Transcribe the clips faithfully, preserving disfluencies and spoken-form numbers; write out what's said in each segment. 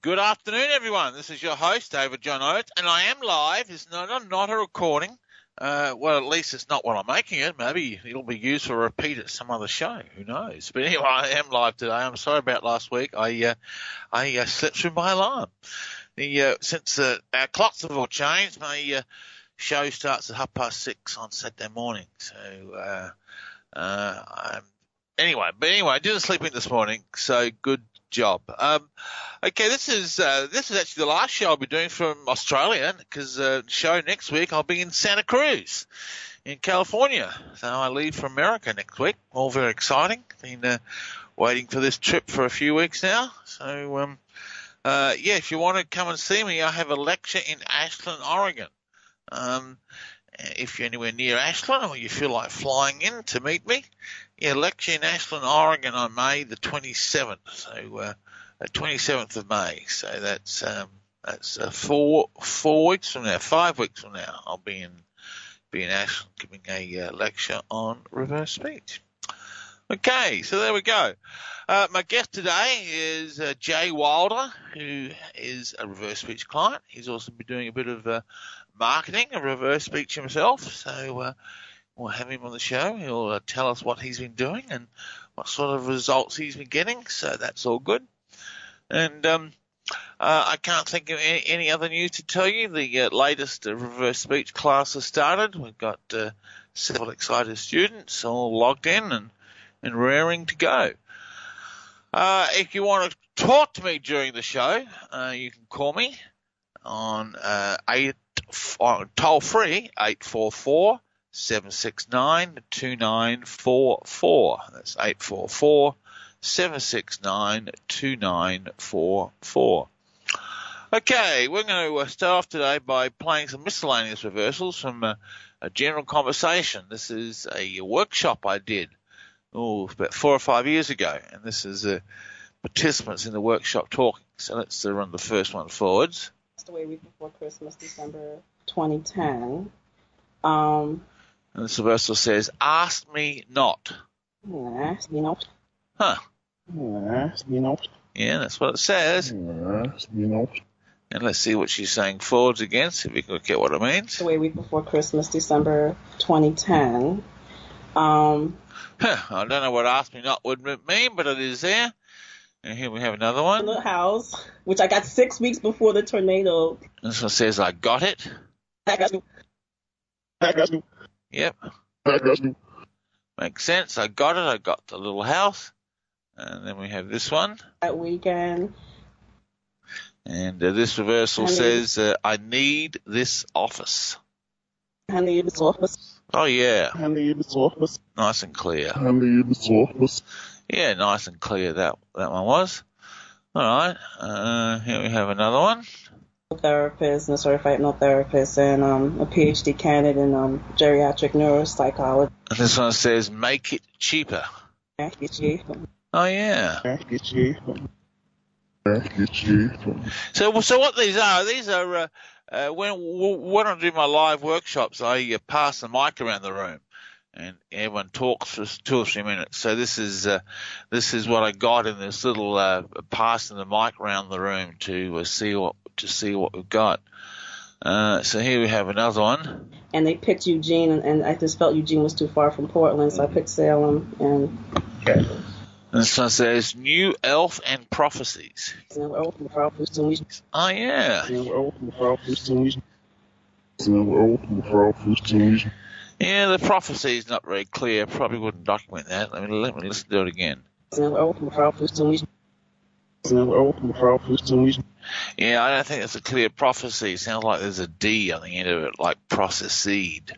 Good afternoon, everyone. This is your host, David John Oates, and I am live. It's not, not a recording. Uh, well, at least it's not while I'm making it. Maybe it'll be used for a repeat at some other show. Who knows? But anyway, I am live today. I'm sorry about last week. I uh, I uh, slept through my alarm. The uh, since uh, our clocks have all changed, my uh, show starts at half past six on Saturday morning. So uh, uh, I'm, anyway, but anyway, I didn't sleep in this morning, so good job. Um, okay, this is uh, this is actually the last show I'll be doing from Australia, because uh, the show next week I'll be in Santa Cruz in California. So I leave for America next week. All very exciting. Been uh, waiting for this trip for a few weeks now. So um, uh, yeah, if you want to come and see me, I have a lecture in Ashland, Oregon. Um, if you're anywhere near Ashland or you feel like flying in to meet me, yeah, lecture in Ashland, Oregon on May the twenty-seventh. So, uh, the twenty-seventh of May. So that's, um, that's, uh, four, four weeks from now, five weeks from now. I'll be in, be in Ashland giving a uh, lecture on reverse speech. Okay, so there we go. Uh, my guest today is uh, Jay Wilder, who is a reverse speech client. He's also been doing a bit of uh, marketing of reverse speech himself. So uh, we'll have him on the show. He'll uh, tell us what he's been doing and what sort of results he's been getting. So that's all good. And um, uh, I can't think of any, any other news to tell you. The uh, latest uh, reverse speech class has started. We've got uh, several excited students all logged in and and raring to go. Uh, if you want to talk to me during the show, uh, you can call me on uh, eight, uh, toll free eight four four, seven six nine, two nine four four. That's eight four four, seven six nine, two nine four four. Okay, we're going to start off today by playing some miscellaneous reversals from uh, a general conversation. This is a workshop I did Oh, about four or five years ago, and this is uh, participants in the workshop talking. So let's uh, run the first one forwards. Passed away week before Christmas, December twenty ten. Um, and this reversal says, "Ask me not." Ask me not. Huh? Ask me not. Yeah, that's what it says. Ask me not. And let's see what she's saying forwards again, see if we can get what it means. Passed away week before Christmas, December twenty ten. Um. Huh, I don't know what "ask me not" would mean, but it is there. And here we have another one. The house, which I got six weeks before the tornado. This one says, "I got it." I got you. I got you. Yep. I got you. Makes sense. I got it. I got the little house. And then we have this one. That weekend. And uh, this reversal I need, says, uh, "I need this office." I need this office. Oh, yeah. I need this office. Nice and clear. I need this office. Yeah, nice and clear that that one was. All right. Uh, here we have another one. Therapist and a certified hypnotherapist and um, a P H D candidate in um, geriatric neuropsychology. And this one says, "Make it cheaper." Make it cheaper. Oh, yeah. Make it cheaper. Make it cheaper. So, so what these are, these are, uh, uh, when, when I do my live workshops, I uh, pass the mic around the room and everyone talks for two or three minutes. So this is, uh, this is what I got in this little, uh, passing the mic around the room to uh, see what, to see what we've got. Uh, so here we have another one. And they picked Eugene, and, and I just felt Eugene was too far from Portland, so I picked Salem. And okay. And this one says, "New Elf and Prophecies." Oh, yeah. Yeah, the prophecy is not very clear. Probably wouldn't document that. Let me, let me listen to it again. Yeah, I don't think it's a clear prophecy. It sounds like there's a D on the end of it, like processed.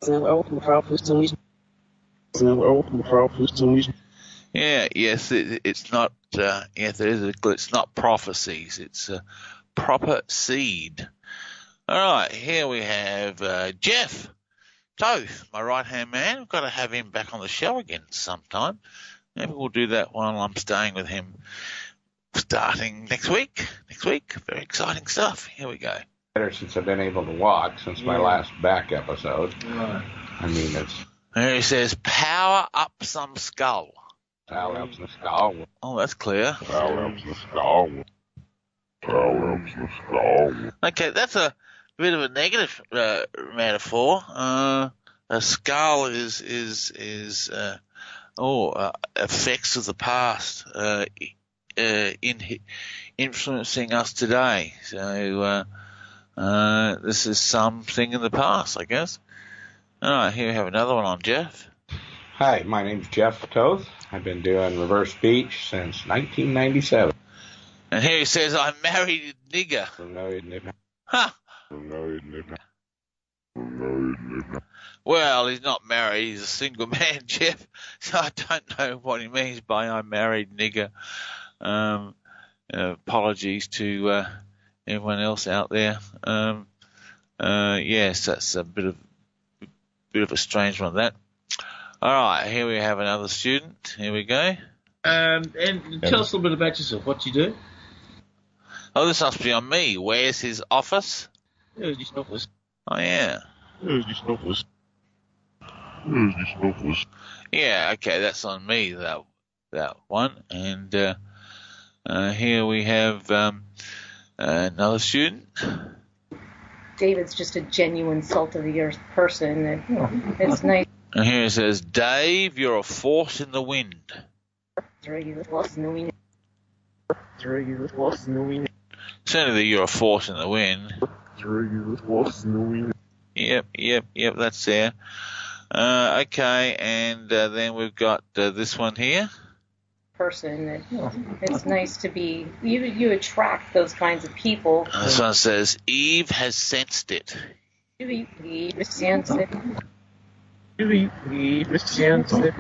Yeah, yes, it, it's not, uh, yes, it is a, it's not prophecies, it's a proper seed. All right, here we have, uh, Jeff Toth, my right-hand man. We've got to have him back on the show again sometime. Maybe we'll do that while I'm staying with him starting next week. Next week, very exciting stuff. Here we go. Better since I've been able to walk since my yeah. last back episode. Right. I mean, it's... Here he says, "Power up some skull." Power up some skull. Oh, that's clear. Power up some skull. Okay, that's a bit of a negative uh, metaphor. Uh, a skull is is is uh, oh uh, effects of the past uh, uh, in influencing us today. So uh, uh, this is something in the past, I guess. All right, here we have another one on Jeff. Hi, my name's Jeff Toth. I've been doing reverse speech since nineteen ninety-seven. And here he says, "I married a nigger." Huh. Well, he's not married. He's a single man, Jeff. So I don't know what he means by "I married nigger." Um, uh, apologies to uh, everyone else out there. Um, uh, yes, that's a bit of bit of a strange one, that. All right, here we have another student. Here we go. Um, and tell us a little bit about yourself. What you do? Oh, this must be on me. Where's his office? Where's his office? Oh, yeah. Where's his office? Where's his office? Yeah, okay, that's on me, that that one. And uh, uh, here we have um, uh, another student. David's just a genuine salt-of-the-earth person. And it's nice. And here it says, "Dave, you're a force in the wind." Certainly you're a force in the wind. Yep, yep, yep, that's there. Uh, okay, and uh, then we've got uh, this one here. Person. It's nice to be, you you attract those kinds of people. And this one says, "Eve has sensed it." Eve has sensed it. Eve has sensed it.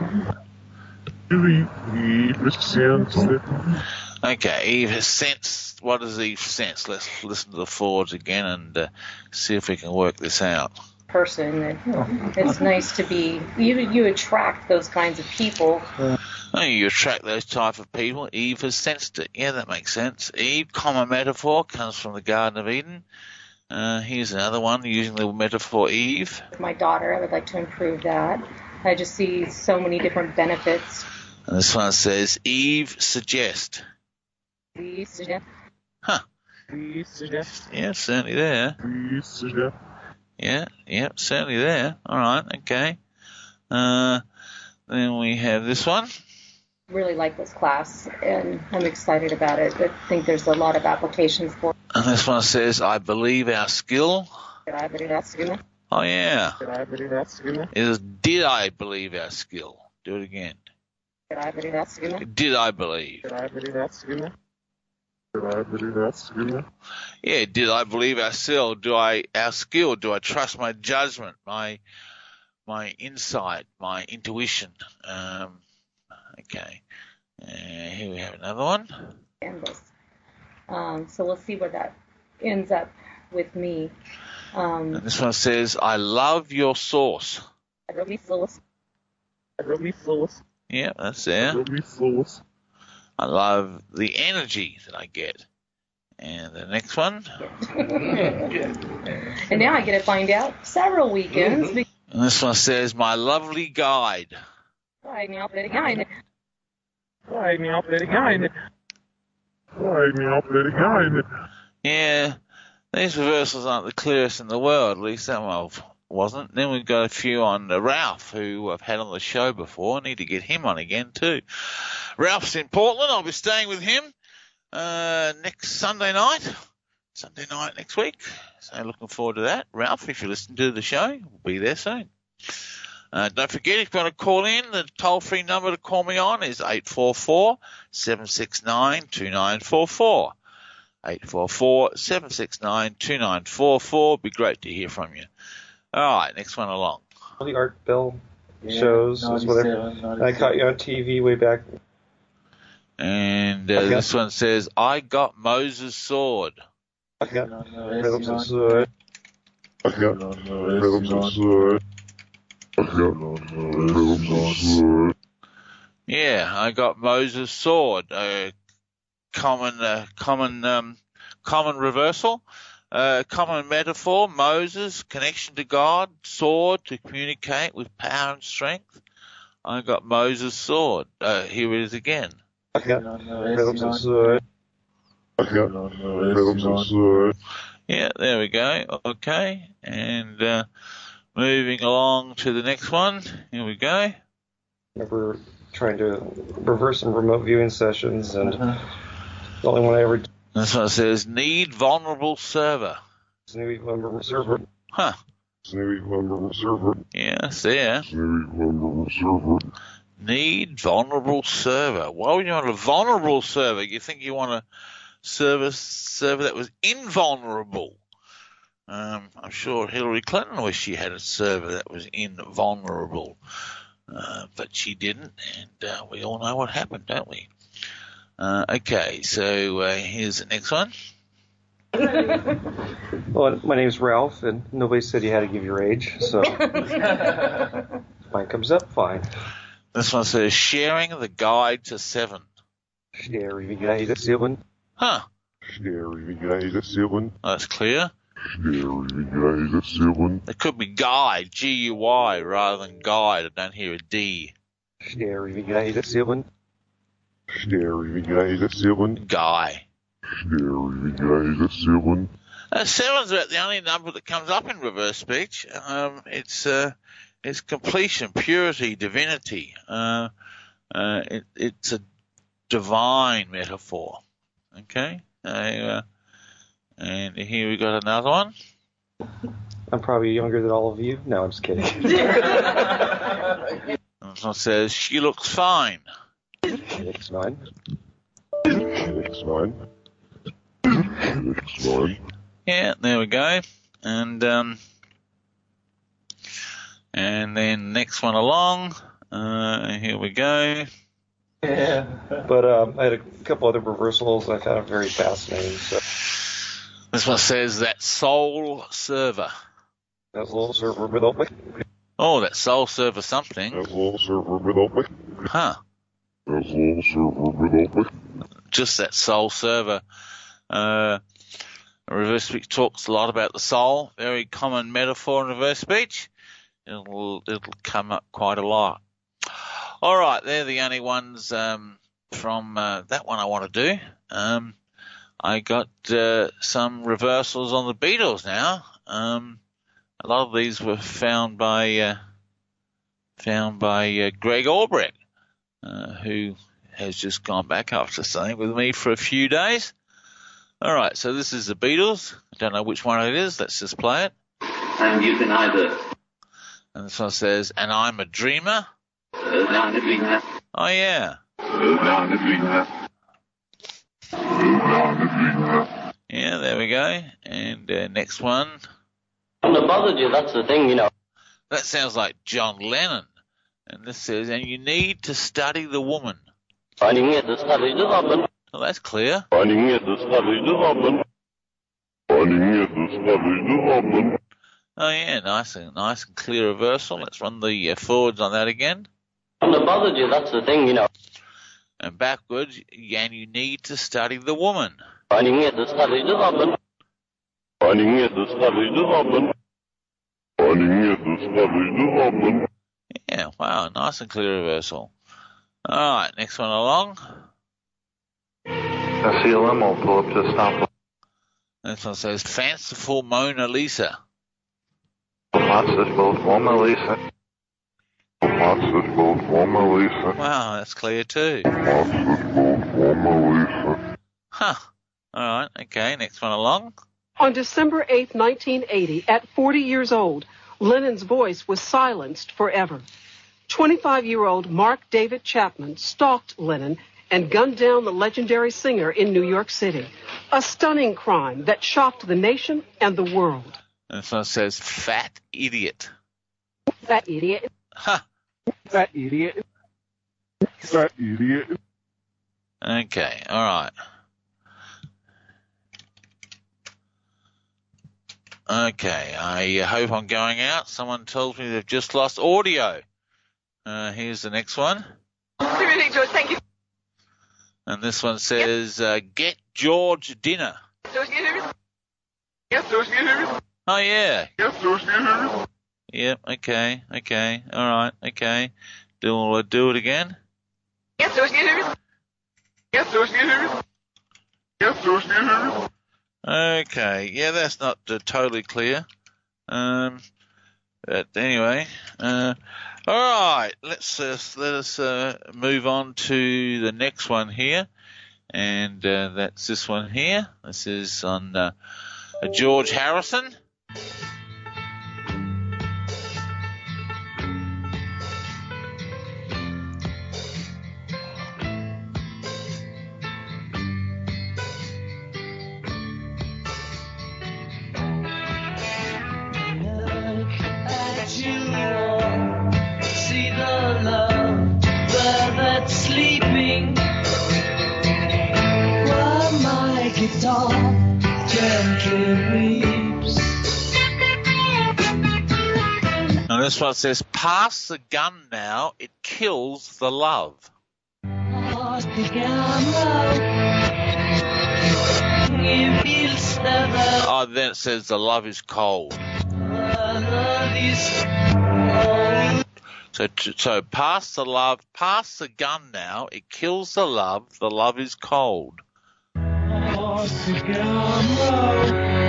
Eve has sensed it. Okay, Eve has sensed. What does Eve sense? Let's listen to the forwards again and uh, see if we can work this out. Person. It's nice to be, you you attract those kinds of people. Oh, you attract those type of people. Eve has sensed it. Yeah, that makes sense. Eve, common metaphor, comes from the Garden of Eden. Uh, here's another one using the metaphor Eve. My daughter, I would like to improve that. I just see so many different benefits. And this one says, "Eve suggest." Please suggest. Huh. Please suggest. Yeah, certainly there. Please suggest. Yeah, yeah, certainly there. All right, okay. Uh, then we have this one. Really like this class, and I'm excited about it. I think there's a lot of applications for it. And this one says, "I believe our skill." Did I believe that skill? Oh, yeah. Did I believe that skill? It is, did I believe our skill? Do it again. Did I believe that skill? Did I believe? Did I believe that skill? Did I believe that skill? Yeah, did I believe our skill? Do I, our skill? Do I trust my judgment, my, my insight, my intuition? Um, okay. Uh, here we have another one. Canvas. Um, so we'll see where that ends up with me. Um, And this one says, "I love your sauce." I really feel I really sauce. Yeah, that's there. I really sauce. I love the energy that I get. And the next one. and now I get to find out several weekends. And this one says, "My lovely guide." Why now, Betty Guy? Why me up there again? Why me up there again? Yeah, these reversals aren't the clearest in the world, at least that one wasn't. Then we've got a few on uh, Ralph, who I've had on the show before. I need to get him on again too. Ralph's in Portland. I'll be staying with him uh, next Sunday night. Sunday night next week. So looking forward to that. Ralph, if you listen to the show, we'll be there soon. Uh, don't forget, if you want to call in, the toll-free number to call me on is eight four four, seven six nine, two nine four four. eight four four, seven six nine, two nine four four. Be great to hear from you. All right, next one along. The Art Bell shows, is whatever. I caught you on T V way back. And uh, Okay. this one says, "I got Moses' sword." I got rhythms and sword. I got rhythms and sword. I got rhythms and sword. Yeah, I got Moses' sword. Uh, common, uh, common, um, common reversal. Uh, common metaphor, Moses, connection to God, sword to communicate with power and strength. I got Moses' sword. Uh, here it is again. I got rhythms and sword. I got rhythms inside. Yeah, there we go. Okay. And uh, moving along to the next one. Here we go. Remember trying to reverse some remote viewing sessions, and uh-huh. the only one I ever. This one says need vulnerable server. Need vulnerable server. Huh. Need vulnerable server. Yeah, it's there. Need vulnerable server. Need vulnerable server. Why would you want a vulnerable server? You think you want a service server that was invulnerable? Um, I'm sure Hillary Clinton wished she had a server that was invulnerable, uh, but she didn't, and uh, we all know what happened, don't we? Uh, okay, so uh, here's the next one. Well, my name's Ralph, and nobody said you had to give your age, so mine comes up fine. This one says sharing the guide to seven. Sharing the guide to seven. Huh. Sharing the guide to seven. Oh, that's clear. Sharing the guide to seven. It could be guide, G U I, rather than guide. I don't hear a D. Sharing the guide to seven. Sharing the guide to seven. Guy. Sharing the guide to seven. Uh, seven's about the only number that comes up in reverse speech. Um, it's uh, it's completion, purity, divinity. Uh, uh, it, it's a divine metaphor. Okay? Uh, and here we got another one. I'm probably younger than all of you. No, I'm just kidding. This one says, she looks fine. She looks fine. She looks fine. She looks fine. Yeah, there we go. And um, and then next one along. Uh, here we go. Yeah. But um, I had a couple other reversals I found very fascinating. So. This one says that soul server. That little server without me. Oh, that soul server something. That little server without me. Huh. That little server without me. Just that soul server. Uh, reverse speech talks a lot about the soul. Very common metaphor in reverse speech. It'll it'll come up quite a lot. All right, they're the only ones um, from uh, that one I want to do. Um, I got uh, some reversals on the Beatles now. Um, a lot of these were found by uh, found by uh, Greg Albrecht, uh, who has just gone back after staying with me for a few days. All right, so this is the Beatles. I don't know which one it is. Let's just play it. And you can either. And this one says, and I'm a dreamer. Slow down the dreamer. Oh, yeah. Slow down the dreamer. Slow down the dreamer. Yeah, there we go. And uh, next one. I'm not bothered you, that's the thing, you know. That sounds like John Lennon. And this says, and you need to study the woman. Finding it to study the woman. Well, that's clear. Finding it to study the woman. Finding it to study the woman. Oh, yeah, nice and nice and clear reversal. Let's run the uh, forwards on that again. I'm not bothered you, that's the thing, you know. And backwards, and you need to study the woman. Finding it to study the woman. Finding it to study the woman. Finding it to study the woman. Yeah, wow, nice and clear reversal. All right, next one along. S C L M will pull up to stop. This one says, fanciful Mona Lisa. Lots of both Mona Lisa. Lots of both Mona Lisa. Wow, that's clear too. Lots of both Mona Lisa. Huh. All right, okay, next one along. On December eighth, nineteen eighty, at forty years old, Lennon's voice was silenced forever. twenty-five-year-old Mark David Chapman stalked Lennon and gunned down the legendary singer in New York City. A stunning crime that shocked the nation and the world. And this one says, fat idiot. Fat idiot. Huh. Fat idiot. Fat idiot. Okay, all right. Okay, I hope I'm going out. Someone tells me they've just lost audio. Uh, here's the next one. Really, George, thank you. And this one says, uh, get George dinner. George, can you hear me? Yes, George, can you hear me? Oh, yeah. Yes, George, can you hear me? Yep, okay, okay, all right, okay. Do, uh, do it again? Yes, George, can you hear me? Yes, George, can you hear me? Okay, yeah, that's not uh, totally clear. Um, but anyway, uh, all right, let's uh, let us uh, move on to the next one here, and uh, that's this one here. This is on uh, George Harrison. Sleeping while my guitar gently weeps. And this one says, pass the gun now, it kills the love. Pass the gun now, it kills the love. Oh, then it says the love is cold. The love is cold. So, so pass the love, pass the gun now, it kills the love, the love is cold. Pass the gun now,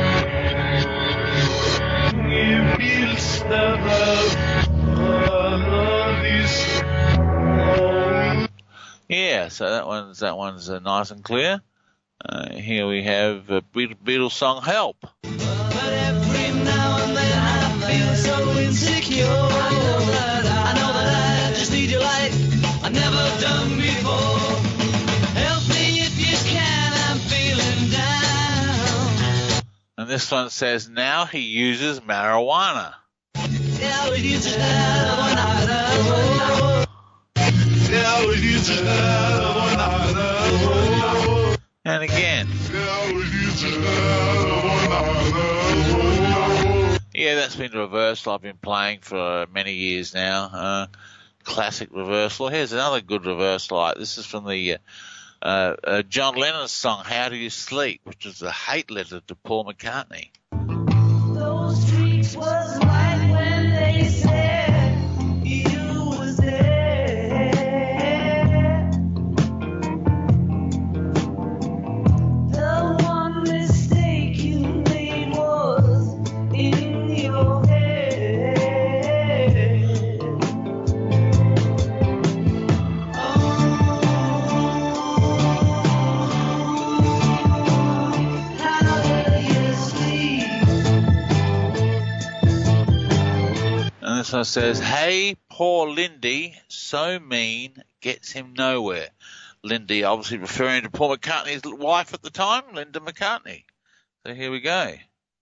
it kills the love, the love is cold. Yeah, so that one's, that one's uh, nice and clear. Uh, here we have uh, Beatles song, Help. But every now and then I feel so insecure. I know that I, I know that I just need your light. I've never done before. Help me if you can, I'm feeling down. And this one says, now he uses marijuana. Now he uses marijuana. Now he uses marijuana. And again. Yeah, that's been reversal I've been playing for many years now. Uh, classic reversal. Here's another good reversal. Like this is from the uh, uh, uh, John Lennon's song "How Do You Sleep," which is a hate letter to Paul McCartney. Those streets was right when they said you was there. The one mistake you made was in your head. How do you sleep? And this one says, "Hey, poor Lindy, so mean, gets him nowhere." Lindy, obviously referring to Paul McCartney's wife at the time, Linda McCartney. So here we go.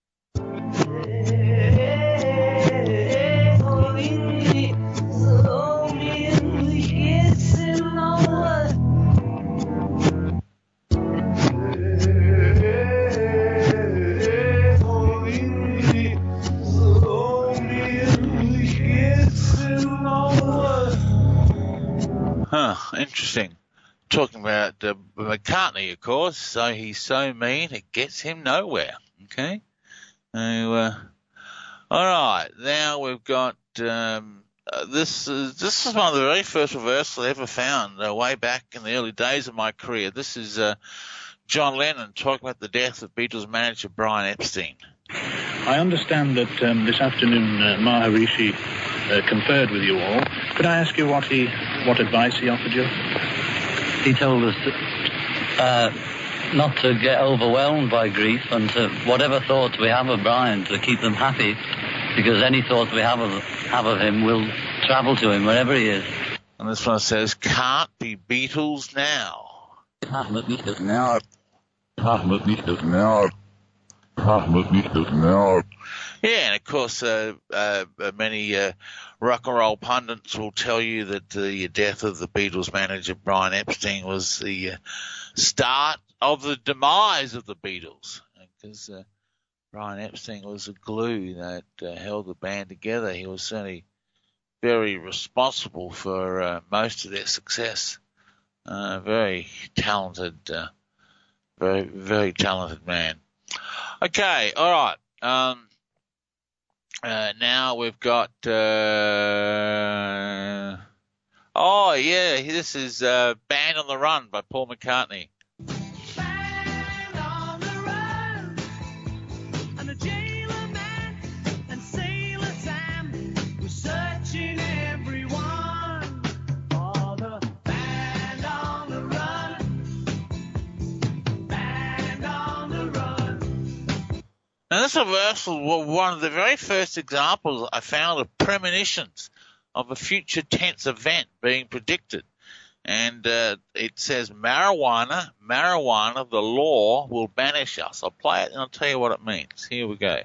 Huh, interesting. Talking about uh, McCartney, of course. So he's so mean, it gets him nowhere. Okay. So, uh, all right. Now we've got um, uh, this. Is, this is one of the very first reversals I ever found uh, way back in the early days of my career. This is uh, John Lennon talking about the death of Beatles manager Brian Epstein. I understand that um, this afternoon uh, Maharishi uh, conferred with you all. Could I ask you what he, what advice he offered you? He told us to, uh, not to get overwhelmed by grief and to whatever thoughts we have of Brian, to keep them happy, because any thoughts we have of, have of him will travel to him wherever he is. And this one says, can't be Beatles now. Can't be Beatles now. Can't be Beatles now. Can't be Beatles now. Yeah, and of course, uh, uh, many uh, rock and roll pundits will tell you that the death of the Beatles manager Brian Epstein was the uh, start of the demise of the Beatles, because uh, Brian Epstein was the glue that uh, held the band together. He was certainly very responsible for uh, most of their success. Uh, very talented, uh, very very talented man. Okay, all right. Um, Uh, now we've got, uh, oh yeah, this is, uh, Band on the Run by Paul McCartney. Now, this reversal was one of the very first examples I found of premonitions of a future tense event being predicted. And uh, it says, marijuana, marijuana, the law will banish us. I'll play it and I'll tell you what it means. Here we go.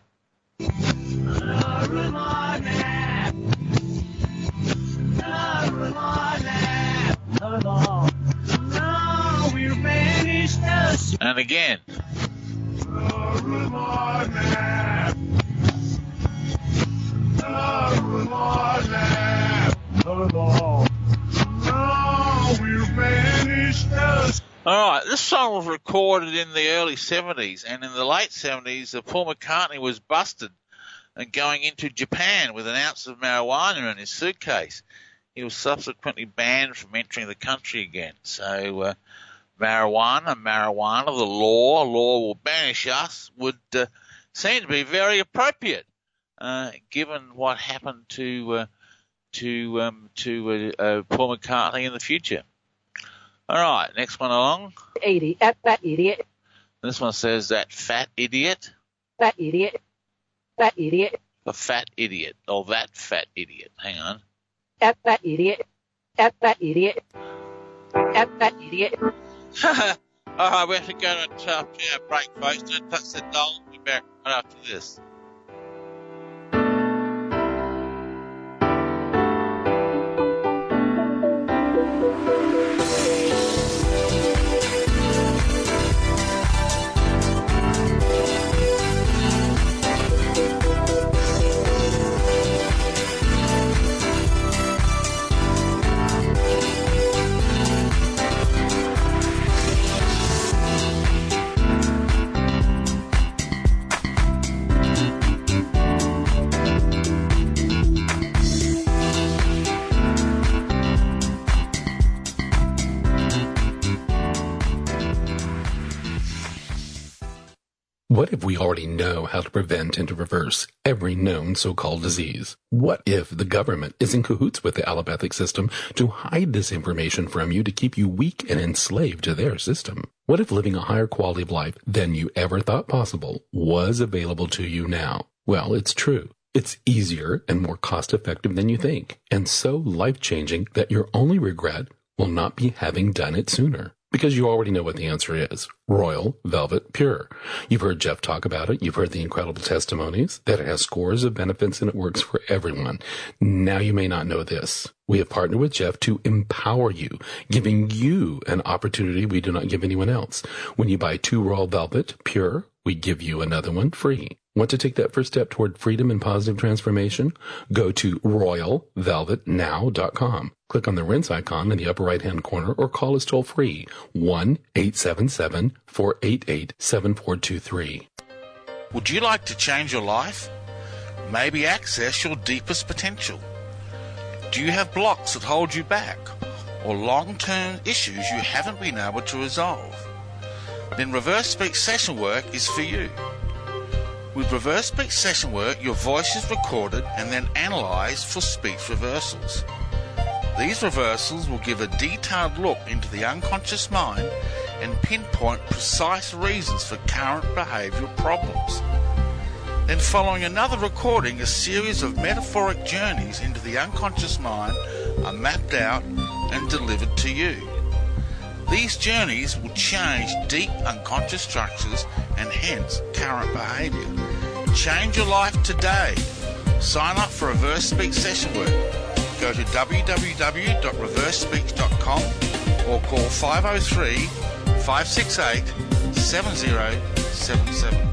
And again. All right, this song was recorded in the early seventies, and in the late seventies, uh, Paul McCartney was busted and going into Japan with an ounce of marijuana in his suitcase. He was subsequently banned from entering the country again. So, uh, marijuana, marijuana, the law, law will banish us, would uh, seem to be very appropriate, uh, given what happened to uh, to um, to uh, uh, Paul McCartney in the future. All right, next one along. eighty, at that idiot. This one says that fat idiot. That idiot. That idiot. The fat idiot. Oh, that fat idiot. Hang on. At that idiot. At that idiot. At that idiot. All right, we have to go to our break, folks. Don't touch the dial. We'll be back right after this. What if we already know how to prevent and to reverse every known so-called disease? What if the government is in cahoots with the allopathic system to hide this information from you to keep you weak and enslaved to their system? What if living a higher quality of life than you ever thought possible was available to you now? Well, it's true. It's easier and more cost-effective than you think, and so life-changing that your only regret will not be having done it sooner. Because you already know what the answer is. Royal Velvet Pure. You've heard Jeff talk about it. You've heard the incredible testimonies that it has scores of benefits and it works for everyone. Now you may not know this. We have partnered with Jeff to empower you, giving you an opportunity we do not give anyone else. When you buy two Royal Velvet Pure, we give you another one free. Want to take that first step toward freedom and positive transformation? Go to royal velvet now dot com. Click on the rinse icon in the upper right-hand corner or call us toll-free, one eight seven seven, four eight eight, seven four two three. Would you like to change your life? Maybe access your deepest potential? Do you have blocks that hold you back? Or long-term issues you haven't been able to resolve? Then Reverse Speech Session Work is for you. With Reverse Speech Session Work, your voice is recorded and then analysed for speech reversals. These reversals will give a detailed look into the unconscious mind and pinpoint precise reasons for current behavioural problems. Then following another recording, a series of metaphoric journeys into the unconscious mind are mapped out and delivered to you. These journeys will change deep unconscious structures and hence current behaviour. Change your life today. Sign up for Reverse Speech Session Work. Go to w w w dot reverse speech dot com or call five oh three, five six eight, seven oh seven seven.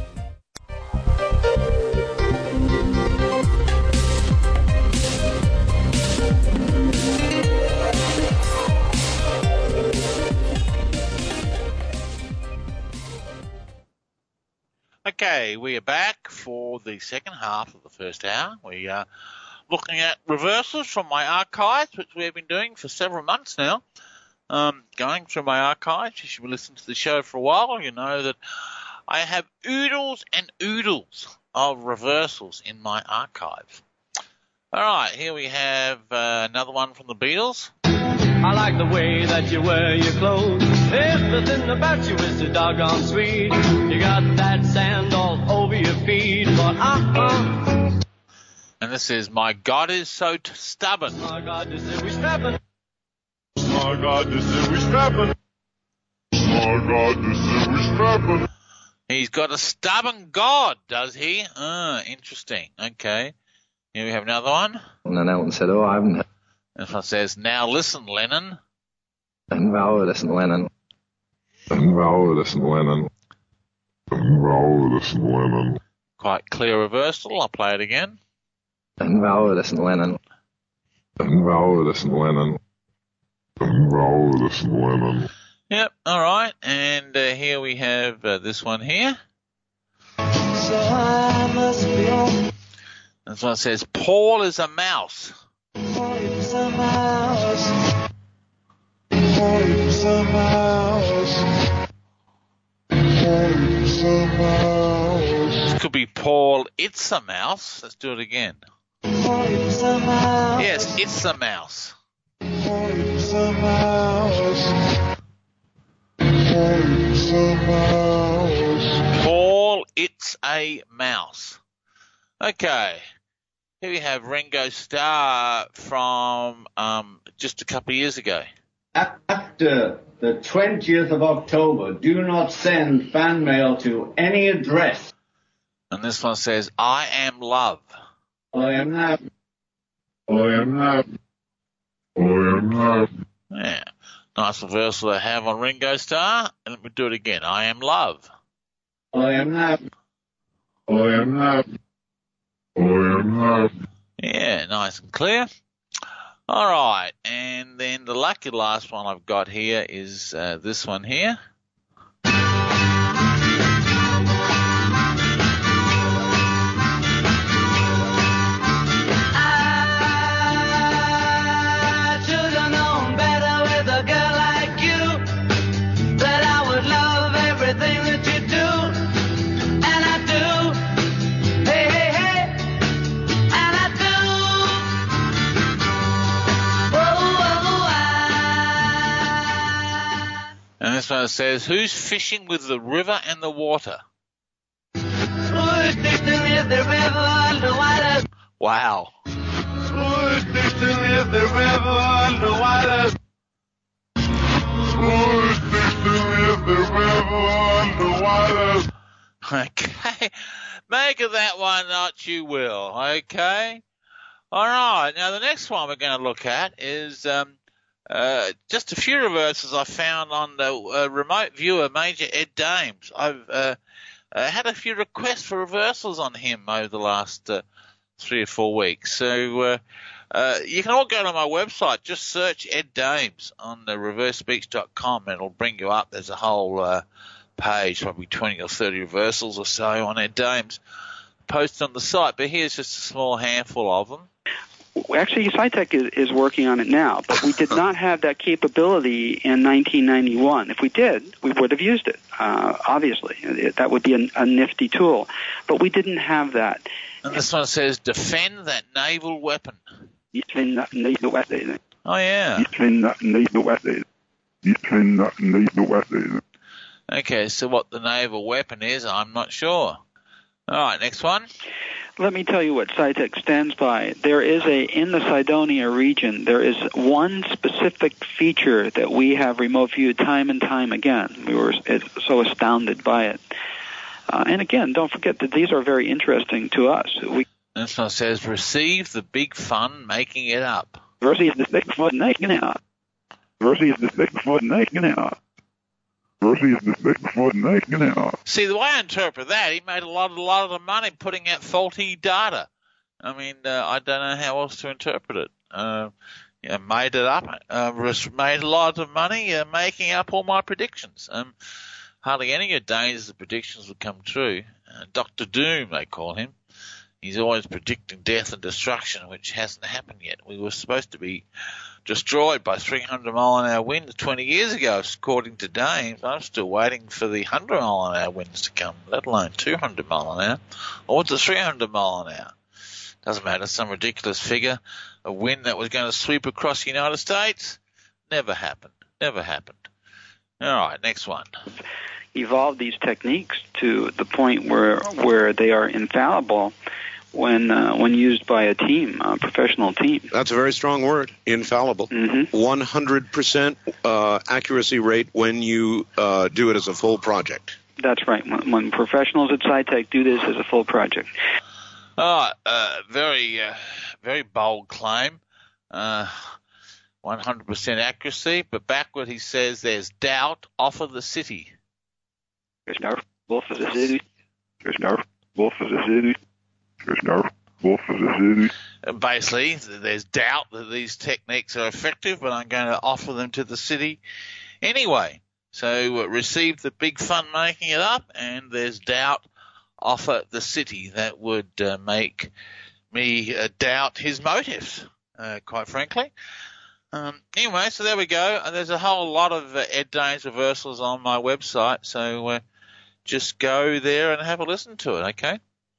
Okay, we are back for the second half of the first hour. We are looking at reversals from my archives, which we have been doing for several months now. Um, going through my archives, if you've been listening to the show for a while, you know that I have oodles and oodles of reversals in my archive. All right, here we have uh, another one from the Beatles. I like the way that you wear your clothes. Everything about you is so doggone sweet. You got that sand all over your feet, but uh-uh. And this is My God is So t- Stubborn. My God, this is we stubborn. My God, this is we strapping. My God, this is we strapping. He's got a stubborn God, does he? Ah, interesting. Okay. Here we have another one. And then Elton said, oh, I haven't. This one says, now listen, Lennon. And wow, listen, Lennon. And wow, listen, Lennon. And wow, listen, Lennon. Quite clear reversal. I'll play it again. And wow, listen, Lennon. And wow, listen, Lennon. And wow, listen, Lennon. Yep, all right. And uh, here we have uh, this one here. So I must be on. This one says, Paul is a mouse. Paul is a mouse. Paul is a mouse. Paul is a mouse. This could be Paul, it's a mouse. Let's do it again. Paul is a mouse. Yes, it's a mouse. Paul is a mouse. Paul is a mouse. Paul, it's a mouse. Okay. Here we have Ringo Starr from um, just a couple of years ago. After the twentieth of October, do not send fan mail to any address. And this one says, I am love. I am not. I am not. I am not. Yeah. Nice reversal to have on Ringo Starr. And let me do it again. I am love. I am not. I am not. I am not. Yeah, nice and clear. All right. And then the lucky last one I've got here is uh, this one here. And this one says, who's fishing with the river and the water? Who's fishing with the river and the water? Wow. Who's fishing with the river and the water? Who's fishing with the river and the water? Okay. Make of that one what you will. Okay. All right. Now, the next one we're going to look at is um, uh, just a few reversals I found on the uh, remote viewer, Major Ed Dames. I've uh, uh, had a few requests for reversals on him over the last uh, three or four weeks. So uh, uh, you can all go to my website. Just search Ed Dames on the reverse speech dot com, and it'll bring you up. There's a whole uh, page, probably twenty or thirty reversals or so on Ed Dames posted on the site. But here's just a small handful of them. Actually, SciTech is, is working on it now, but we did not have that capability in nineteen ninety-one. If we did, we would have used it, uh, obviously. It, that would be a, a nifty tool. But we didn't have that. And this one says, defend that naval weapon. Defend that naval weapon. Oh, yeah. Defend that naval weapon. Defend that naval weapon. Okay, so what the naval weapon is, I'm not sure. All right, next one. Let me tell you what SciTech stands by. There is a, in the Cydonia region, there is one specific feature that we have remote viewed time and time again. We were so astounded by it. Uh, and again, don't forget that these are very interesting to us. We, this one says, receive the big fun making it up. Receive the big fun making it up. Receive the big fun making it up. See, the way I interpret that, he made a lot, a lot of the money putting out faulty data. I mean, uh, I don't know how else to interpret it. Uh, yeah, made it up, uh, made a lot of money uh, making up all my predictions. Um, hardly any of Danes' predictions would come true. Uh, Doctor Doom, they call him. He's always predicting death and destruction, which hasn't happened yet. We were supposed to be destroyed by three hundred mile an hour winds twenty years ago, according to Dames. I'm still waiting for the one hundred mile an hour winds to come, let alone two hundred mile an hour. Or what's the three hundred mile an hour? Doesn't matter, some ridiculous figure. A wind that was going to sweep across the United States? Never happened. Never happened. All right, next one. evolved these techniques to the point where where they are infallible when uh, when used by a team, a professional team. That's a very strong word, infallible. Mm-hmm. one hundred percent uh, accuracy rate when you uh, do it as a full project. That's right. When, when professionals at SciTech do this as a full project. Oh, uh, very, uh, very bold claim. Uh, one hundred percent accuracy, but backward he says there's doubt off of the city. There's no wolf of the city. There's no wolf of the city. There's no wolf of the city. And basically, there's doubt that these techniques are effective, but I'm going to offer them to the city anyway. So uh, receive the big fund making it up, and there's doubt offer the city that would uh, make me uh, doubt his motives, uh, quite frankly. Um, anyway, so there we go. Uh, there's a whole lot of uh, Ed Dane's reversals on my website, so uh, just go there and have a listen to it, okay?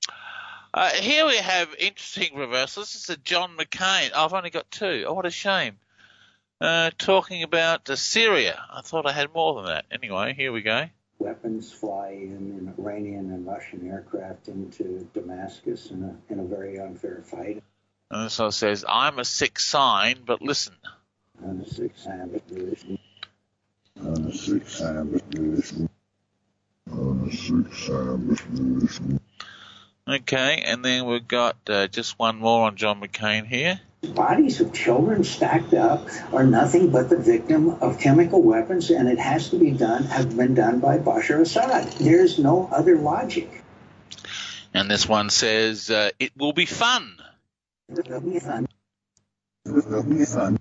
Uh, here we have interesting reversals. This is a John McCain. Oh, I've only got two. Oh, what a shame. Uh, talking about uh, Syria. I thought I had more than that. Anyway, here we go. Weapons fly in, in Iranian and Russian aircraft into Damascus in a, in a very unfair fight. And so it says, I'm a sick sign, but listen. I'm a sick sign, but listen. I'm a sick sign, but listen. I'm a sick sign, but listen. Okay, and then we've got uh, just one more on John McCain here. Bodies of children stacked up are nothing but the victim of chemical weapons, and it has to be done, have been done by Bashar Assad. There's no other logic. And this one says, uh, it will be fun. It will be fun. It will be fun.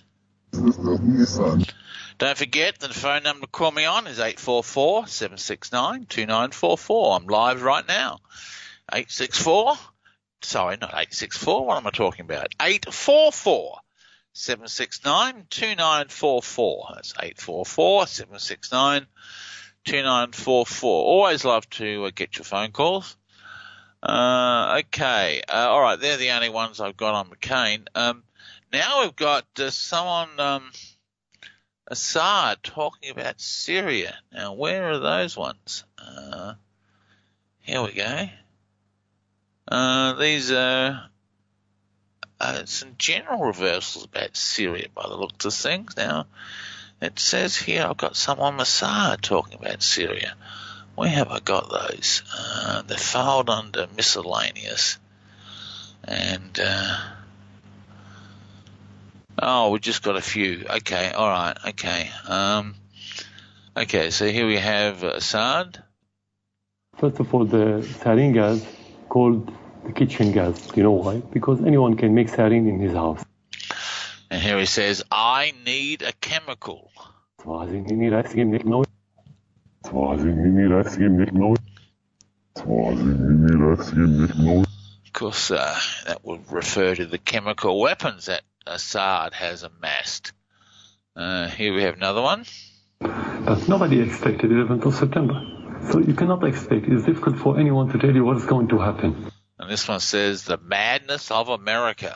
It will be fun. Don't forget that the phone number to call me on is eight four four, seven six nine, two nine four four. I'm live right now. eight six four, sorry, not eight six four, what am I talking about? eight four four, seven six nine, two nine four four. That's eight four four, seven six nine, two nine four four. Always love to uh, get your phone calls. Uh, okay, uh, all right, they're the only ones I've got on McCain. Um, now we've got uh, someone, um, Assad, talking about Syria. Now, where are those ones? Uh, here we go. Uh, these are uh, some general reversals about Syria by the looks of things. Now, it says here I've got some on Mossad talking about Syria. Where have I got those? Uh, they're filed under miscellaneous. And, uh, oh, we just got a few. Okay, all right, okay. Um, okay, so here we have Assad. First of all, the sarin gas called the kitchen gas. You know why? Because anyone can make sarin in his house. And here he says, I need a chemical. Of course, uh, that would refer to the chemical weapons that Assad has amassed. Uh, here we have another one. But nobody expected eleventh of September. So you cannot expect. It's difficult for anyone to tell you what is going to happen. And this one says, the madness of America.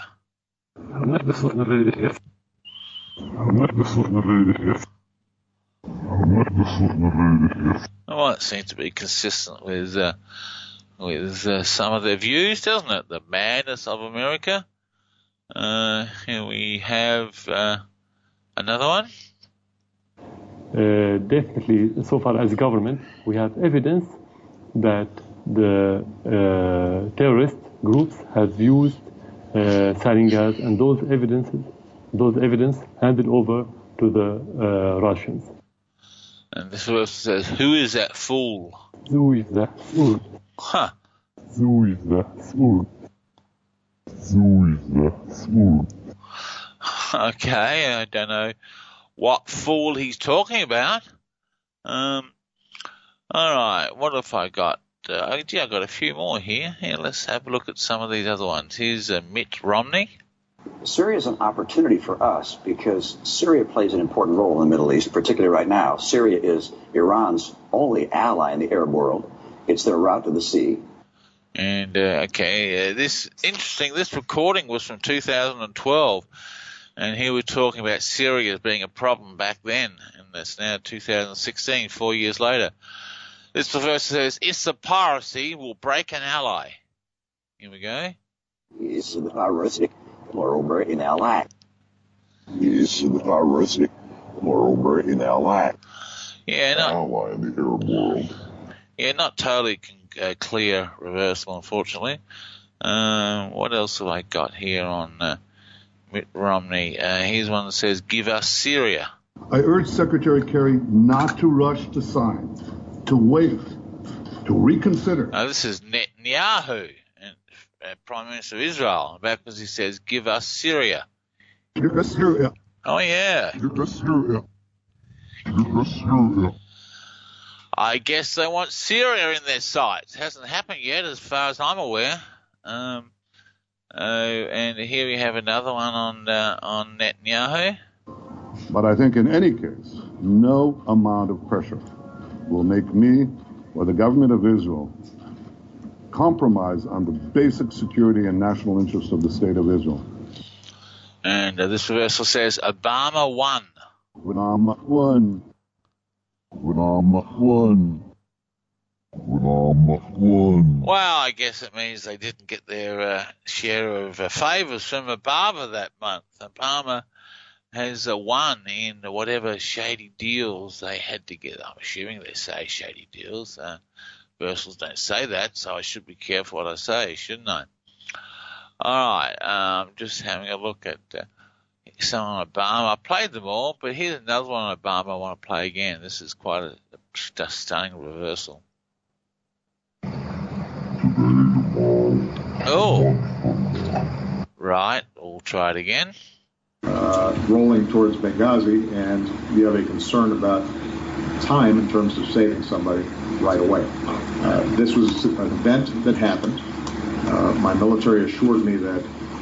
Well, it seems to be consistent with uh, with uh, some of their views, doesn't it? The madness of America. Uh, here we have uh, another one. Uh, definitely, so far as government, we have evidence that the uh, terrorist groups have used uh, sarin gas, and those evidences, those evidence handed over to the uh, Russians. And this verse says, "Who is that fool?" Who is that fool? Huh. Who is that fool? Who is that fool? Okay, I don't know what fool he's talking about. Um, all right, what have I got? Uh, gee, I got a few more here. Here, let's have a look at some of these other ones. Here's uh, Mitt Romney. Syria is an opportunity for us because Syria plays an important role in the Middle East, particularly right now. Syria is Iran's only ally in the Arab world. It's their route to the sea. And, uh, okay, uh, this, interesting, this recording was from two thousand twelve, and here we're talking about Syria as being a problem back then, and it's now two thousand sixteen, four years later. This verse says, "It's the piracy will break an ally." Here we go. It's the piracy, moreover, in our life. It's the piracy, moreover, in our life. Yeah, not, ally in the Arab world. Yeah, not totally uh, clear reversal, unfortunately. Um, what else have I got here on uh, Mitt Romney? Uh, here's one that says, "Give us Syria." I urge Secretary Kerry not to rush to sign, to wait, to reconsider. Now, this is Netanyahu, uh, Prime Minister of Israel, because he says, "Give us Syria." Give us Syria. Oh, yeah. Give us Syria. Give us Syria. I guess they want Syria in their sights. Hasn't happened yet, as far as I'm aware. Um, uh, and here we have another one on uh, on Netanyahu. But I think in any case, no amount of pressure will make me or the government of Israel compromise on the basic security and national interests of the state of Israel. And uh, this reversal says, "Obama won." Obama won. Obama won. Obama won. Well, I guess it means they didn't get their uh, share of uh, favors from Obama that month. Obama has uh, won in whatever shady deals they had to get. I'm assuming they say shady deals. Uh, Versals don't say that, so I should be careful what I say, shouldn't I? All right, um, just having a look at uh, some on Obama. I played them all, but here's another one on Obama I want to play again. This is quite a, a stunning reversal. Oh, right, we'll try it again. Uh, rolling towards Benghazi, and you have a concern about time in terms of saving somebody right away. Uh, this was an event that happened. Uh, my military assured me that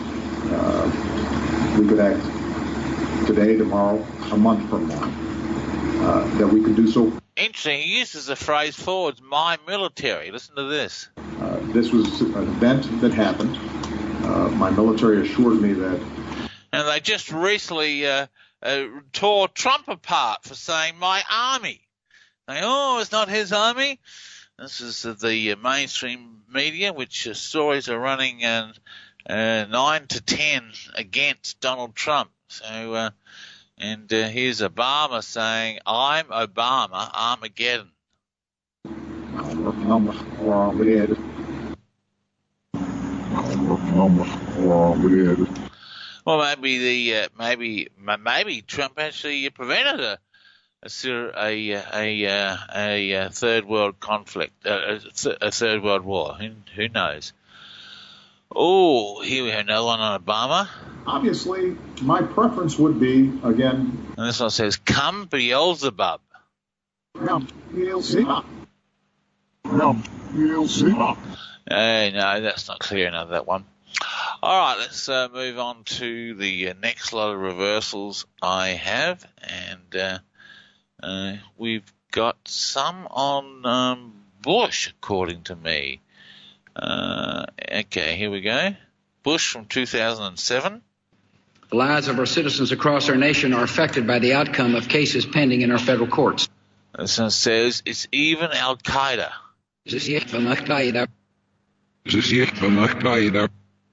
uh, we could act today, tomorrow, a month from now, uh, that we could do so. Interesting. He uses the phrase forwards, "my military." Listen to this. Uh, this was an event that happened. Uh, my military assured me that. And they just recently uh, uh, tore Trump apart for saying "my army." They, oh, it's not his army. This is uh, the uh, mainstream media, which uh, stories are running uh, uh, nine to ten against Donald Trump. So, uh, and uh, here's Obama saying, "I'm Obama, Armageddon." Well, maybe the uh, maybe maybe Trump actually prevented a a a a, a, a third world conflict, a, a third world war. Who, who knows? Oh, here we have another one on Obama. Obviously, my preference would be, again... And this one says, "Come Beelzebub." Come Beelzebub. Come Beelzebub. Hey, no, that's not clear enough, that one. All right, let's uh, move on to the uh, next lot of reversals I have. And uh, uh, we've got some on um, Bush, according to me. Uh, okay, here we go. Bush from two thousand seven. The lives of our citizens across our nation are affected by the outcome of cases pending in our federal courts. This one says it's even Al-Qaeda. Al-Qaeda. Al-Qaeda.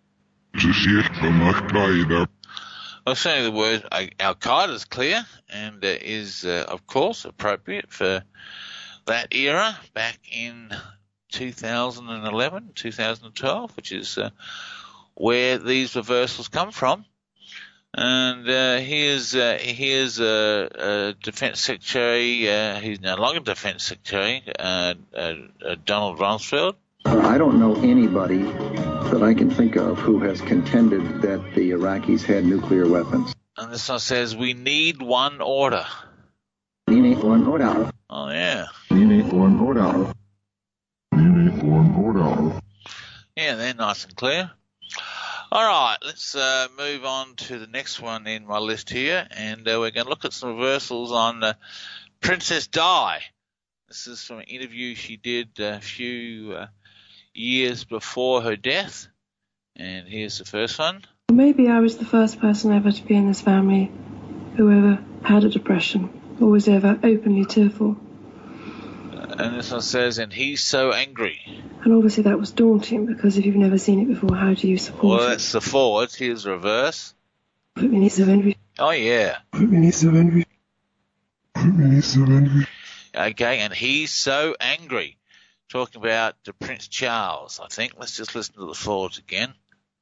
Well, certainly the word Al-Qaeda is clear and uh, is, uh, of course, appropriate for that era back in two thousand eleven, two thousand twelve, which is uh, where these reversals come from. And uh, here's uh, here's uh, uh, Defense Secretary, uh, he's no longer Defense Secretary, uh, uh, uh, Donald Rumsfeld. Uh, I don't know anybody that I can think of who has contended that the Iraqis had nuclear weapons. And this one says, "We need one order." We need one order. Oh, yeah. We need one order. We need one order. Yeah, they're nice and clear. All right, let's uh, move on to the next one in my list here, and uh, we're going to look at some reversals on uh, Princess Di. This is from an interview she did a few uh, years before her death, and here's the first one. Maybe I was the first person ever to be in this family who ever had a depression or was ever openly tearful. And this one says, and he's so angry. And obviously that was daunting, because if you've never seen it before, how do you support Well, it? that's the forwards. Here's reverse. Put me in his envy. Oh, yeah. Put me in his envy. Put me in his envy. Okay, and he's so angry. Talking about uh, Prince Charles, I think. Let's just listen to the forwards again.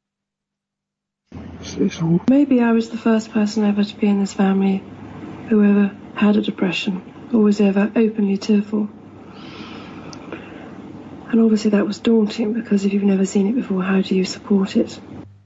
Maybe I was the first person ever to be in this family who ever had a depression, or was ever openly tearful. And obviously that was daunting, because if you've never seen it before, how do you support it?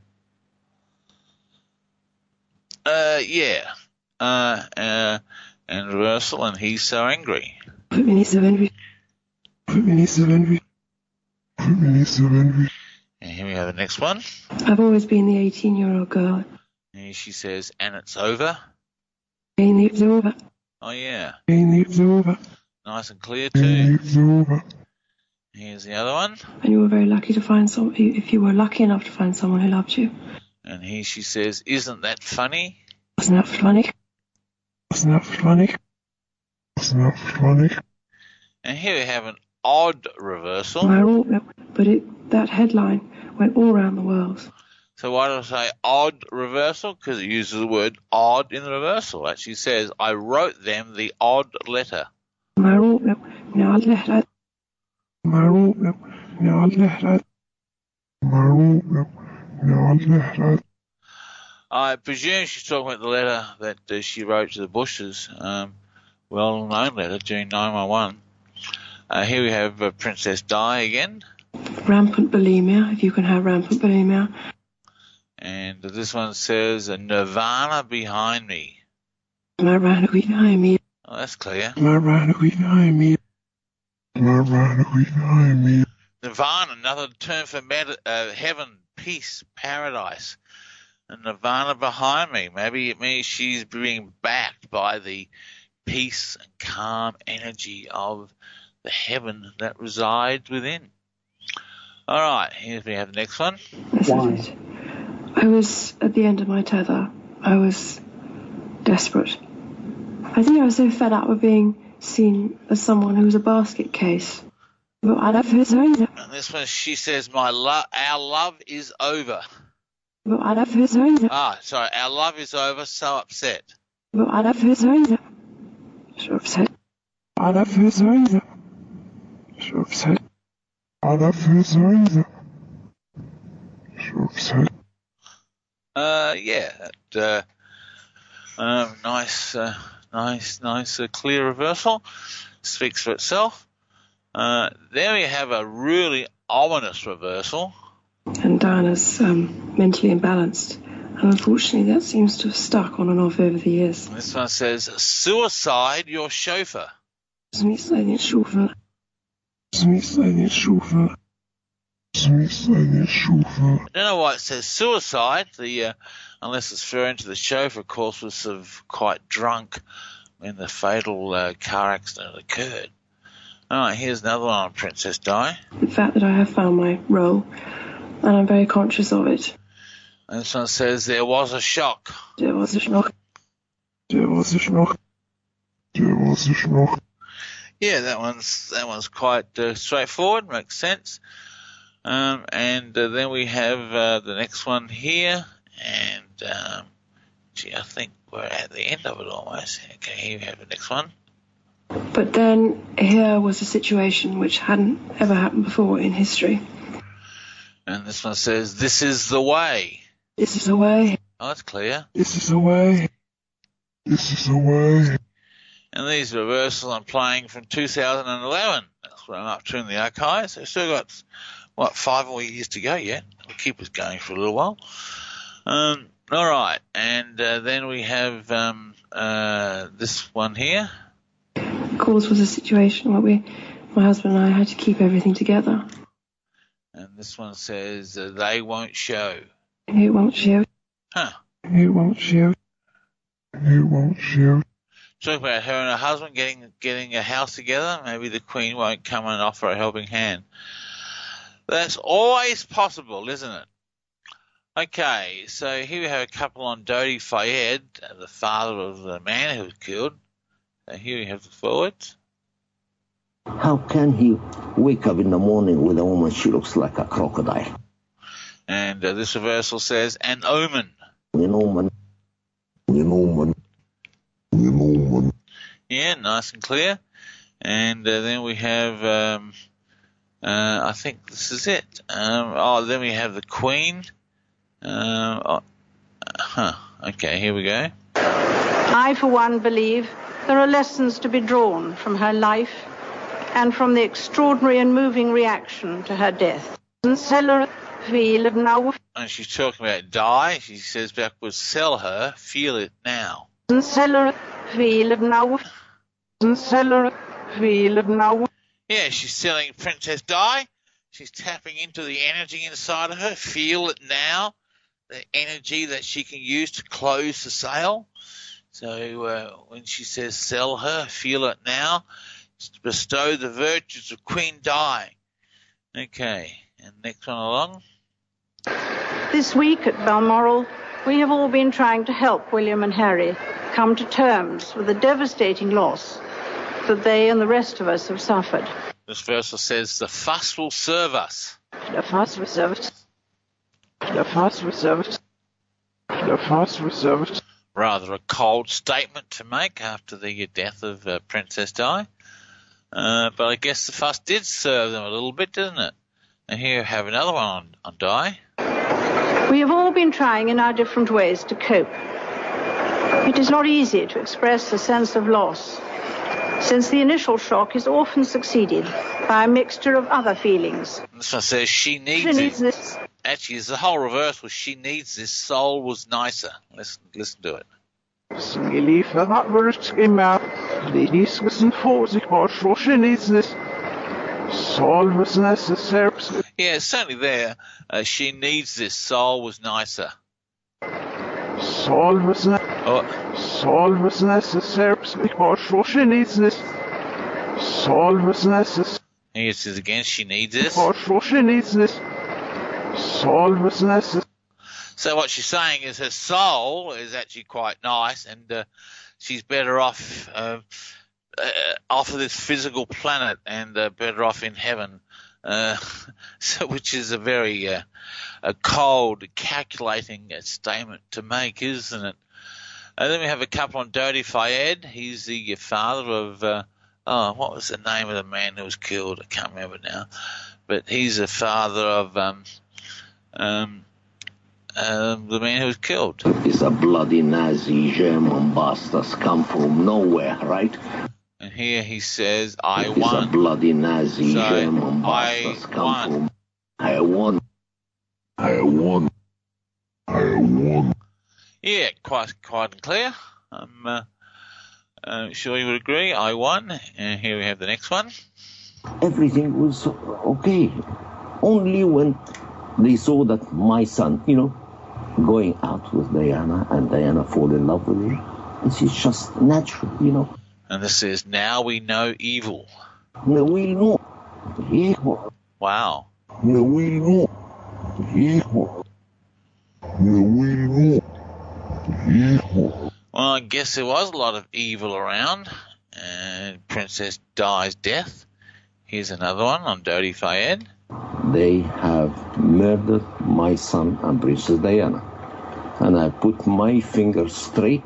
Uh, yeah. Uh, uh, and reversal, and he's so angry. Put me in his envy. Put me in his envy. Put me in his envy. And here we have the next one. I've always been the eighteen-year-old girl. And she says, and it's over. And it's over. Oh, yeah. And it's over. Nice and clear, too. And it's over. Here's the other one. And you were very lucky to find some, if you were lucky enough to find someone who loved you. And here she says, isn't that funny? Wasn't that funny? Wasn't that funny? Wasn't that funny? And here we have an odd reversal. But it, that headline went all around the world. So why do I say odd reversal? Because it uses the word odd in the reversal. It actually says, I wrote them the odd letter. I wrote them the odd letter. I wrote them the odd letter. I wrote them the odd letter. I presume she's talking about the letter that uh, she wrote to the Bushes, um, well-known letter during nine one one. Uh, here we have uh, Princess Di again. Rampant bulimia, if you can have rampant bulimia. And this one says, uh, Nirvana behind me. Nirvana behind me. Oh, that's clear. Nirvana behind me. Nirvana behind me. Nirvana, another term for med- uh, heaven, peace, paradise. And Nirvana behind me. Maybe it means she's being backed by the peace and calm energy of the heaven that resides within. All right, here we have the next one. Why? I was at the end of my tether. I was desperate. I think I was so fed up with being seen as someone who was a basket case. But I'd have his own. And this one, she says, "My love, our love is over." But I'd have his own. Ah, sorry, our love is over. So upset. But I'd have his own. So upset. I'd have his own. So upset. I'd have his own. So upset. Uh, yeah, that, uh, um, nice, uh, nice, nice, uh, clear reversal. Speaks for itself. Uh, there we have a really ominous reversal. And Diana's um, mentally imbalanced. And unfortunately, that seems to have stuck on and off over the years. This one says, suicide your chauffeur. Suicide chauffeur. Suicide chauffeur. Suicide chauffeur. I don't know why it says suicide, the, uh, unless it's referring to the chauffeur, of course, was sort of quite drunk when the fatal uh, car accident occurred. All right, here's another one on Princess Di. The fact that I have found my role, and I'm very conscious of it. And this one says, there was a shock. There was a shock. There was a shock. There was a shock. Yeah, that one's that one's quite uh, straightforward, makes sense. Um, and uh, then we have uh, the next one here, and um, gee, I think we're at the end of it almost. Okay, here we have the next one. But then here was a situation which hadn't ever happened before in history. And this one says, this is the way. This is the way. Oh, that's clear. This is the way. This is the way. And these reversals I'm playing from two thousand eleven. That's what I'm up to in the archives. I've still got, what, five more years to go yet. We'll keep us going for a little while. Um, all right. And uh, then we have um, uh, this one here. The cause was a situation where we, my husband and I, had to keep everything together. And this one says, uh, they won't show. It won't show. Huh. It won't show. It won't show. Talk about her and her husband getting getting a house together. Maybe the Queen won't come and offer a helping hand. That's always possible, isn't it? Okay, so here we have a couple on Dodi Fayed, the father of the man who was killed. So here we have the forwards. How can he wake up in the morning with a woman she looks like a crocodile? And uh, this reversal says, an omen. An omen. An omen. An omen. Yeah, nice and clear. And uh, then we have, um, uh, I think this is it. Um, oh, then we have the Queen. Uh, oh, huh. Okay, here we go. I, for one, believe there are lessons to be drawn from her life and from the extraordinary and moving reaction to her death. And she's talking about die. She says backwards, sell her, feel it now. Yeah, she's selling Princess Di. She's tapping into the energy inside of her. Feel it now. The energy that she can use to close the sale. So uh, when she says sell her, feel it now. Bestow the virtues of Queen Di. Okay, and next one along. This week at Balmoral, we have all been trying to help William and Harry come to terms with the devastating loss that they and the rest of us have suffered. This verse says, the fuss will serve us. The fuss will serve us. The fuss will serve us. The fuss will serve us. Rather a cold statement to make after the death of uh, Princess Di. Uh, but I guess the fuss did serve them a little bit, didn't it? And here we have another one on, on Di. We have all been trying in our different ways to cope. It is not easy to express a sense of loss, since the initial shock is often succeeded by a mixture of other feelings. This one says she needs, she needs it. This. Actually, it's the whole reverse was she needs this. Soul was nicer. Listen, listen to it. Yeah, it's certainly there. Uh, she needs this. Soul was nicer. Soul was ne- oh. Soul was necessary. She needs this. Soul was necessary. Here it says again, she needs this. She needs this. Soul was necessary. So what she's saying is her soul is actually quite nice, and uh, she's better off uh, uh, off of this physical planet and uh, better off in heaven. Uh, so, which is a very uh, a cold, calculating uh, statement to make, isn't it? And then we have a couple on Dodi Fayed. He's the father of uh, oh, what was the name of the man who was killed? I can't remember now. But he's the father of um, um, um, the man who was killed. He's a bloody Nazi German bastards come from nowhere, right? And here he says, I He's won. a bloody Nazi so German bastards come won. from I won. I won. I won. Yeah, quite quite clear. I'm uh, uh, sure you would agree. I won. And here we have the next one. Everything was okay. Only when they saw that my son, you know, going out with Diana and Diana fall in love with him. It's just natural, you know. And this says, now we know evil. Now we know evil. Wow. Now we know evil. Now we know evil. Well, I guess there was a lot of evil around. And Princess Di's death. Here's another one on Dodi Fayed. They have murdered my son and Princess Diana. And I put my finger straight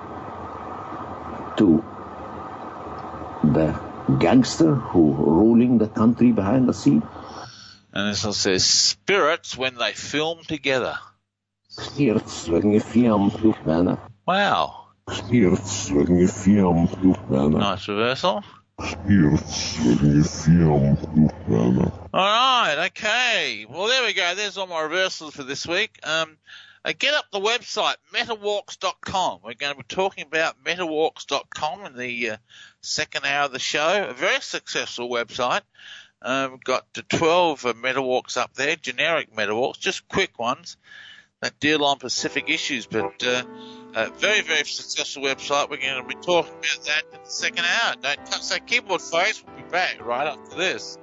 to the gangster who ruling the country behind the scene. And this one says, spirits when they film together. Spirits when you film together. Wow. Spirits when you film together. Nice reversal. Spirits when you film together. All right, okay. Well, there we go. There's all my reversals for this week. Um, uh, get up the website, metawalks dot com. We're going to be talking about metawalks dot com in the uh, second hour of the show. A very successful website. Uh, we've got twelve uh, MetaWalks up there, generic MetaWalks, just quick ones that deal on Pacific issues. But uh, a very, very successful website. We're going to be talking about that in the second hour. Don't touch that keyboard, folks. We'll be back right after this.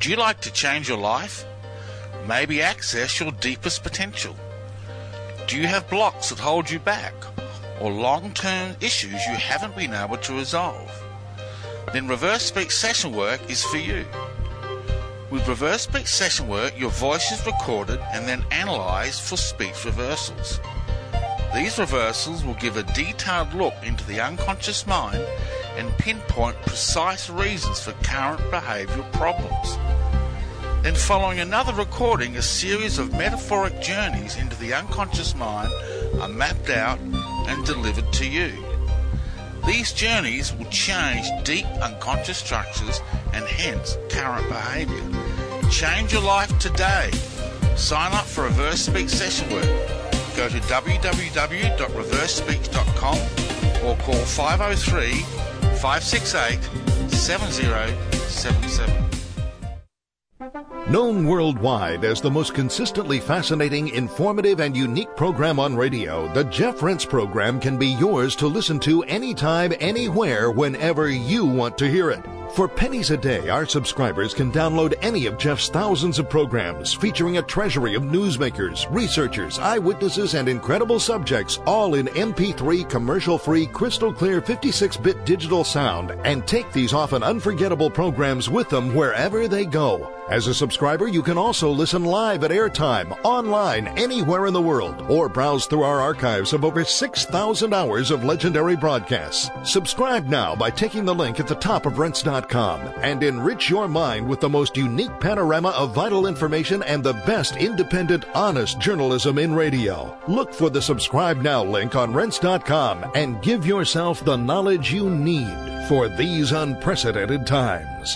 you like to change your life? Maybe access your deepest potential? Do you have blocks that hold you back, or long-term issues you haven't been able to resolve? Then Reverse Speech Session Work is for you. With Reverse Speech Session Work, your voice is recorded and then analysed for speech reversals. These reversals will give a detailed look into the unconscious mind and pinpoint precise reasons for current behavioural problems. Then following another recording, a series of metaphoric journeys into the unconscious mind are mapped out and delivered to you. These journeys will change deep unconscious structures and hence current behaviour. Change your life today. Sign up for Reverse Speech Session Work. Go to w w w dot reverse speech dot com or call five oh three, five six eight, seven oh seven seven. Known worldwide as the most consistently fascinating, informative, and unique program on radio, the Jeff Rense program can be yours to listen to anytime, anywhere, whenever you want to hear it. For pennies a day, our subscribers can download any of Jeff's thousands of programs featuring a treasury of newsmakers, researchers, eyewitnesses, and incredible subjects, all in M P three commercial-free, crystal-clear fifty-six bit digital sound, and take these often unforgettable programs with them wherever they go. As a subscriber, you can also listen live at airtime, online, anywhere in the world, or browse through our archives of over six thousand hours of legendary broadcasts. Subscribe now by taking the link at the top of rense dot com and enrich your mind with the most unique panorama of vital information and the best independent, honest journalism in radio. Look for the Subscribe Now link on rense dot com and give yourself the knowledge you need for these unprecedented times.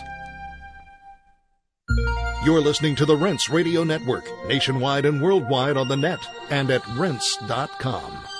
You're listening to the Rense Radio Network, nationwide and worldwide on the net and at rense dot com.